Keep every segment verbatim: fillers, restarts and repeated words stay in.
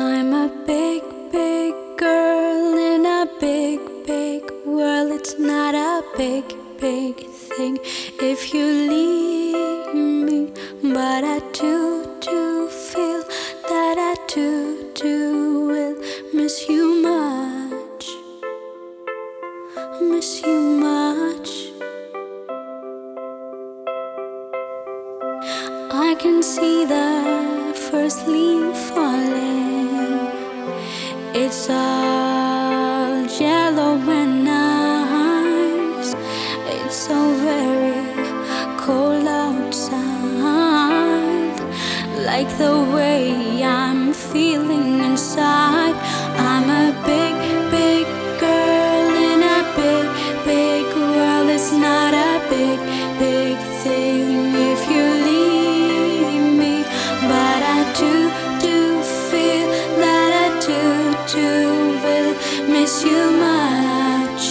I'm a big, big girl in a big, big world. It's not a big, big thing if you leave me, but I do, do feel that I do, do will miss you much, miss you much. I can see the first leaf falling. It's all yellow and nice. It's so very cold outside, like the way I'm feeling inside. I'm a big, big girl in a big, big world. It's not a big, big thing if you leave me, but I do, do feel that I do, do will miss you much,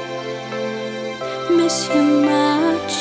miss you much.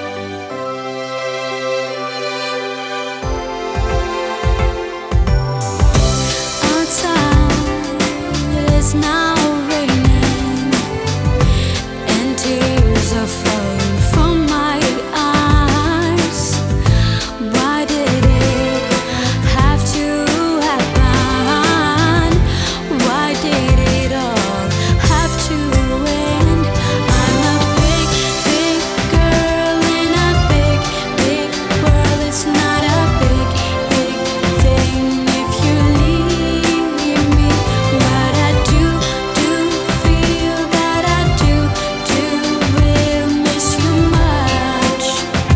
It's now raining and tears are falling from my eyes. Why did it have to happen? Why did it all have to end? I'm a big, big girl in a big, big world. It's not a big, big thing if you leave me, but I do, do feel that I do, do will miss you much,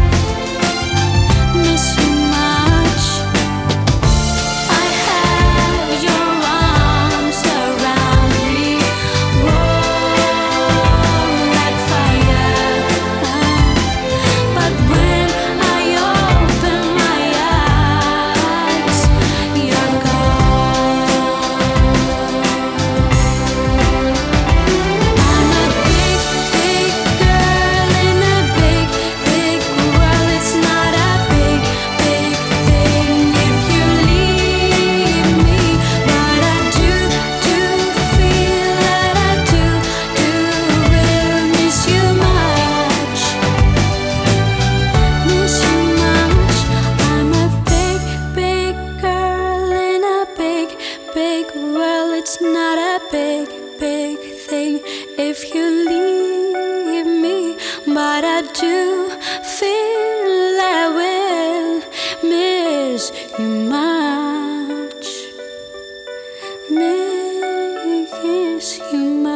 miss you much. I have your arms around me, warm like fire, but when I open my eyes, you're gone. I'm a big, big girl in a big, big world. It's not a big, big thing if you leave me, but I do, do feel that I do, do will miss you much, miss you much. I'm a big, big girl in a big, big world. It's not a big, big thing if you leave me, but I do feel I will miss you much, miss you much.